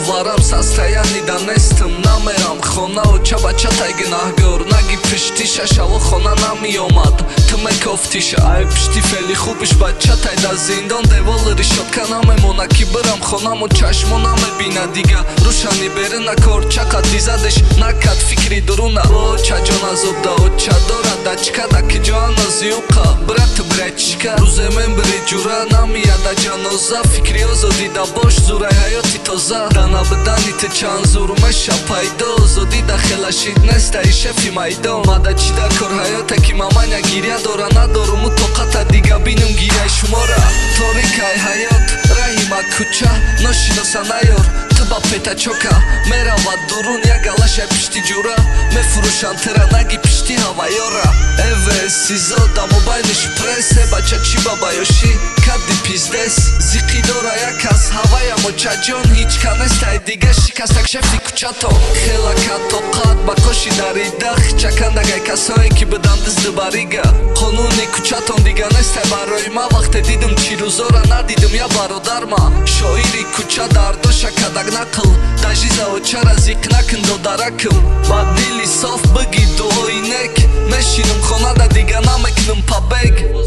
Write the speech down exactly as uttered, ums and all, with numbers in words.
ვარამ სასრაიანიდან ესთმ ნამერამ ხონა ოჩა ბაჩაтай გნაგორ ნაგი ფიშტი შაშავო ხონა ნამიომად თმე კოფტიშა აი ფიშტი ფელი ხუბიშ ბაჩაтай და ზინდონ დევოლრი შოთკანამე მონაკი ბრამ ხონა მოჩაშ მონამე ბინა დიგა რუშანი ბერნა კორჩაკა დიზადეშ ნაკად ფიქრი დრუნა ოჩა ჯონაზობ და ოჩა დორა დაჩკა დაკი ჯოანა ზიუყა ბრათ ბრეჩკა რუზე მემბრი ჯურა ნამია და ჯანოზა ფიქრი ოზოდი და ბოშ ზურა ჰაიოთი თოზა დანაბდანი თ ჩანზურმა შაფაიდო ზოდი და ხელაში ნესტა იშეფი მაიდო მადაჩი და კორ ჰაიოთი მამანა გირია დორა ნადორ მუთოყათა დიგა ბინუმ გირია შმორა თორი კაი ჰაიოთ რაიმა ქუჩა ნოშინო სანაიორ თბა ფეტა ჩოკა მერავა დურუნია გალაშა ფიშტი ჯურა მე ფრუშან თერა ნაგი ფიშტი ჰავაიორა ევესი ზოდა მობაილიში პრესე ბაჩაჩი ბაბაიოში კადი პიზდეს ზიყიდორა yakas havaya mochajon hiç kanestay diga şikastak şefti kuchato khela kato qat bakoshi darida chakanda gaykasoy ki bdandizdi bariga qonuni kuchaton diga nestay baroy ma vaqte didim chiruzora nadidim ya barodarma shoiri kucha dardo shakadag naql dajiza ochara ziqnakin do darakım badili sof bgi do oynek meshinim khonada diga nameknim pabeg